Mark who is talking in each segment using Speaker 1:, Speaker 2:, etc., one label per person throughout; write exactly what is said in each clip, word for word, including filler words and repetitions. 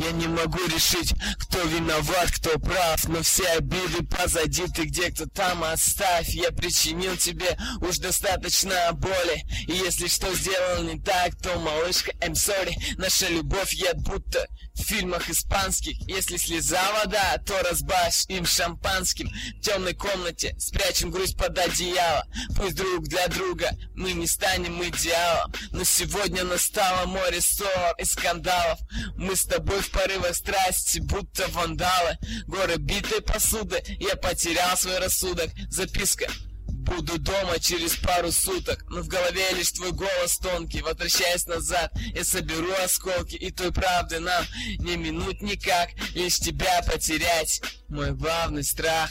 Speaker 1: Я не могу решить, кто виноват, кто прав, но все обиды позади, ты где, кто там, оставь. Я причинил тебе уж достаточно боли, и если что сделал не так, то, малышка, I'm sorry. Наша любовь яд будто в фильмах испанских. Если слеза вода, то разбавь им шампанским. В темной комнате спрячем грусть под одеяло. Пусть друг для друга мы не станем идеалом, но сегодня настало море ссор и скандалов. Мы с тобой в порывах страсти, будто вандалы. Горы битой посуды, я потерял свой рассудок. Записка: буду дома через пару суток. Но в голове лишь твой голос тонкий. Возвращаясь назад, я соберу осколки, и той правды нам не минуть никак. Лишь тебя потерять, мой главный страх.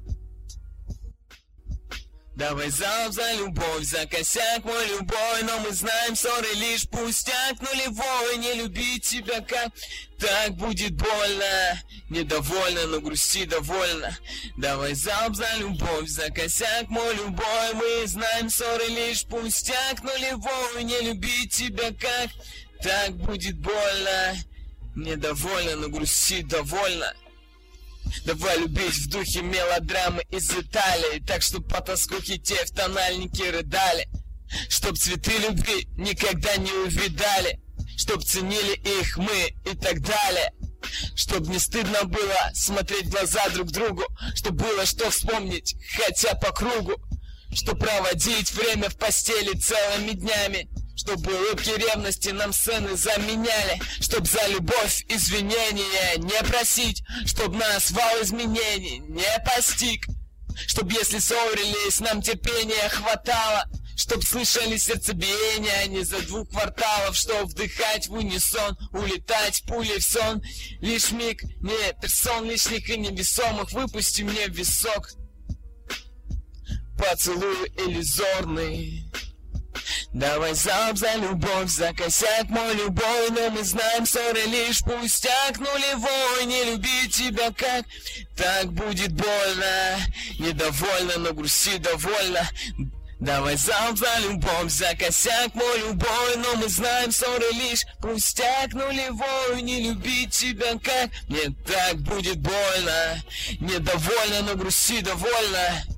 Speaker 1: Давай залп за любовь, за косяк мой любой, но мы знаем, ссоры лишь пустяк нулевой. Не любить тебя как так будет больно. Недовольна, но грусти довольна. Давай залп за любовь, за косяк мой любой, мы знаем, ссоры лишь пустяк нулевой. Не любить тебя как так будет больно. Недовольна, но грусти довольна. Давай любить в духе мелодрамы из Италии, так чтоб по тоскухе те в тональнике рыдали, чтоб цветы любви никогда не увидали, чтоб ценили их мы и так далее, чтоб не стыдно было смотреть в глаза друг другу, чтоб было что вспомнить, хотя по кругу, чтоб проводить время в постели целыми днями, чтобы улыбки ревности нам сцены заменяли, чтоб за любовь извинения не просить, чтоб нас вал изменений не постиг, чтоб если ссорились, нам терпения хватало, чтоб слышали сердцебиение, а не за двух кварталов, чтоб вдыхать в унисон, улетать пулей в сон. Лишь миг, не персон лишних и невесомых, выпусти мне в висок поцелуй иллюзорный. Давай залп за любовь, за косяк мой любой, но мы знаем, ссоры лишь пустяк нулевой. Не любить тебя как так будет больно. Недовольна, но грусти довольна. Давай залп за любовь, за косяк мой любой, но мы знаем, ссоры лишь пустяк нулевой. Не любить тебя как мне так будет больно. Недовольна, но грусти довольна.